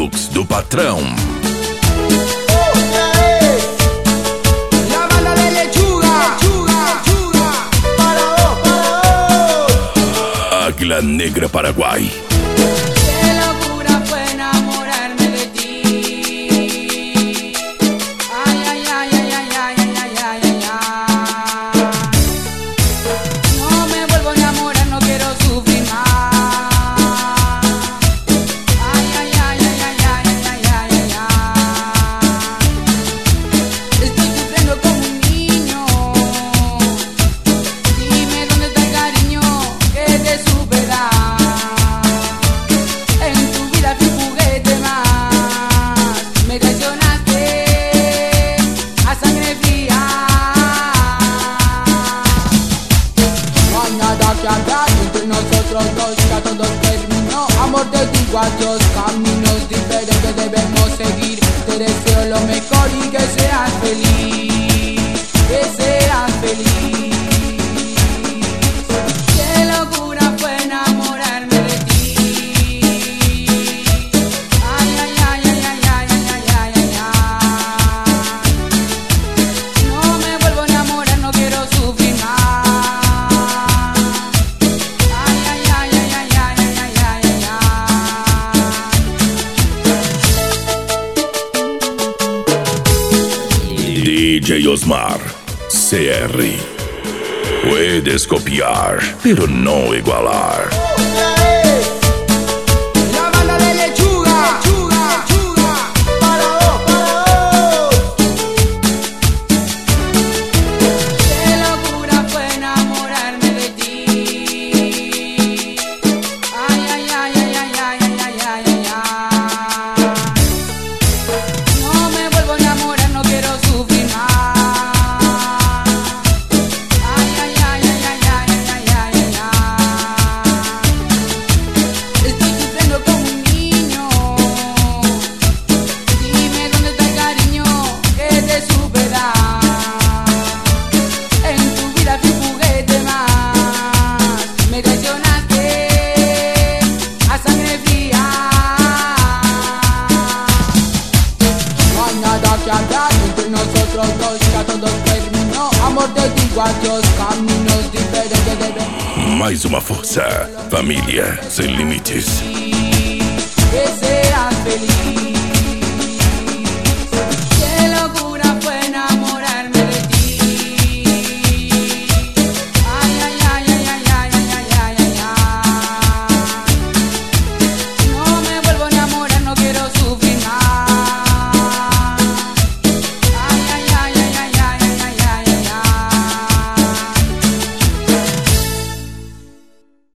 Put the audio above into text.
Deluxe do patrão. Águila Negra Paraguay. Entre nosotros dos ya todo terminó. Amor, te digo adiós, caminos diferentes debemos seguir. Te deseo lo mejor y que seas feliz, que seas feliz. Qué locura fue enamorarme de ti. Ay, ay, ay, ay, ay, ay, ay, ay, ay, ay. No me vuelvo a enamorar, no quiero sufrir más. DJ Osmar CR. Puedes copiar, pero no igualar. Entre nosotros dos ya todo terminó. Amor, te digo adiós, caminos diferentes debemos. Mais uma força, família sem limites.